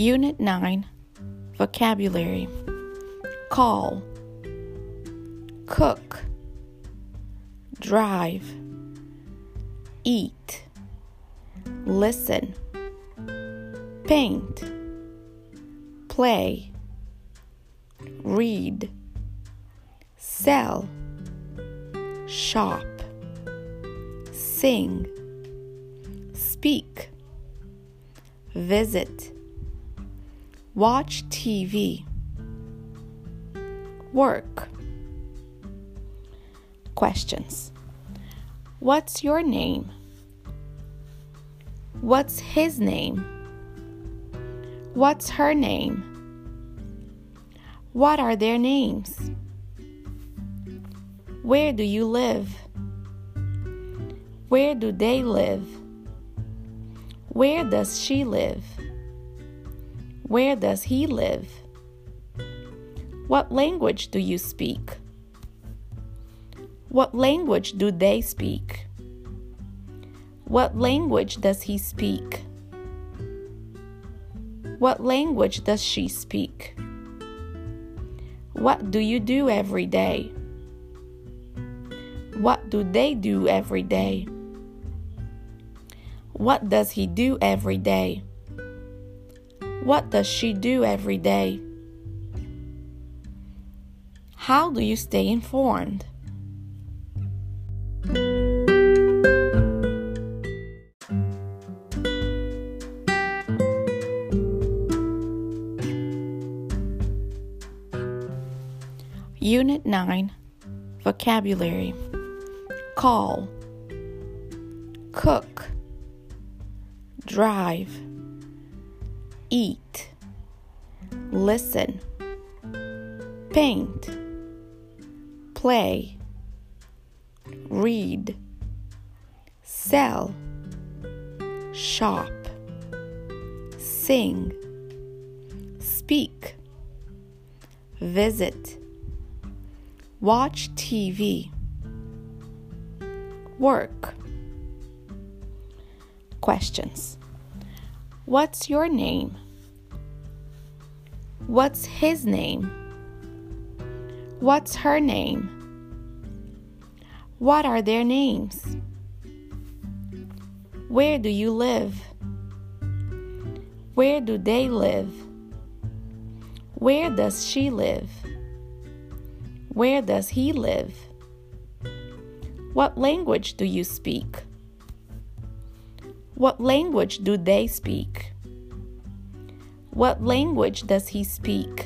Unit 9, Vocabulary. Call, cook, drive, eat, listen, paint, play, read, sell, shop, sing, speak, visit, watch TV, work. Questions. What's your name? What's his name? What's her name? What are their names? Where do you live? Where do they live? Where does she live? Where does he live? What language do you speak? What language do they speak? What language does he speak? What language does she speak? What do you do every day? What do they do every day? What does he do every day? What does she do every day? How do you stay informed? Unit 9, Vocabulary. Call, cook, drive, eat, listen, paint, play, read, sell, shop, sing, speak, visit, watch TV, work. Questions. What's your name? What's his name? What's her name? What are their names? Where do you live? Where do they live? Where does she live? Where does he live? What language do you speak? What language do they speak? What language does he speak?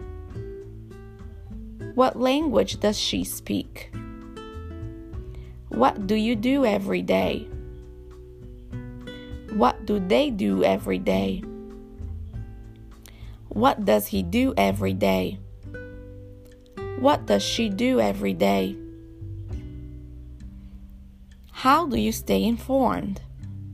What language does she speak? What do you do every day? What do they do every day? What does he do every day? What does she do every day? How do you stay informed?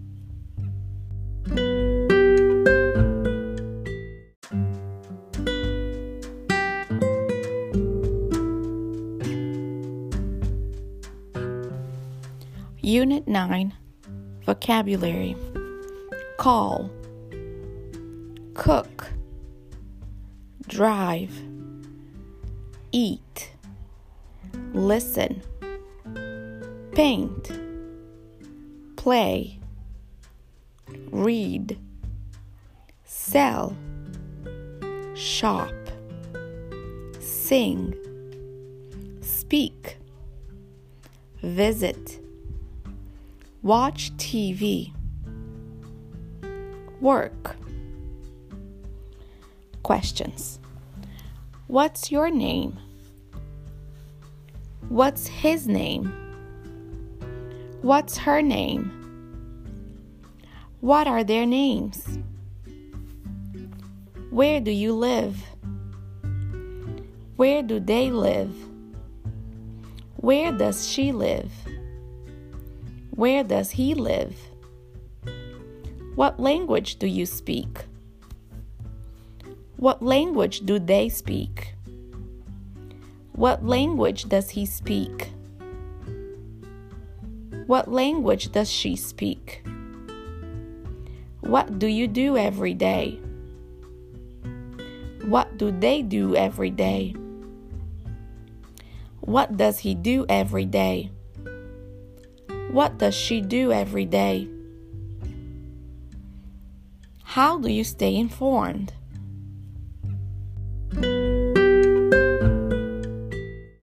Unit 9, Vocabulary. Call, cook, drive, eat, listen, paint, play, read, sell, shop, sing, speak, visit, watch TV, work. Questions. What's your name? What's his name? What's her name? What are their names? Where do you live? Where do they live? Where does she live? Where does he live? What language do you speak? What language do they speak? What language does he speak? What language does she speak? What do you do every day? What do they do every day? What does he do every day? What does she do every day? How do you stay informed?